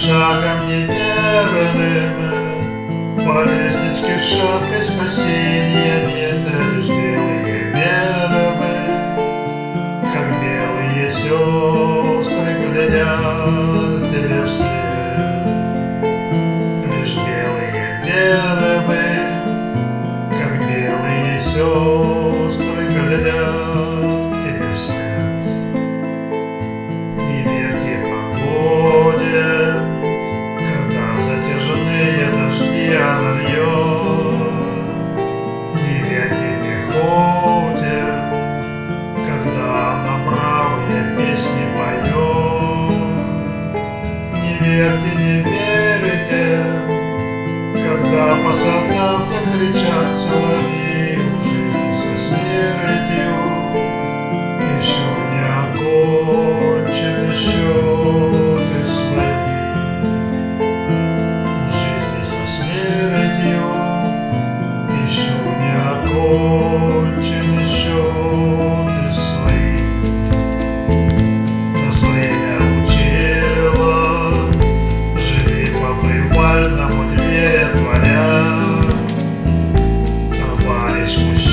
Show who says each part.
Speaker 1: шагом неверным по лестничке шаткой спасения нет, лишь белые вербы, как белые сестры глядят тебе вслед. Лишь белые вербы, как белые сестры глядят тебе вслед. Не верьте погоде, когда затяжные дожди она льет. Не верьте пехоте, когда она бравые песни поет. Не верьте, не верите, когда по садам кричат соловьи. У жизни со смертью еще не окончены счеты свои. У жизни со смертью еще не окончены счеты свои. Нас время учило, живи по-привальному, дверь отворя. Товарищ мужчина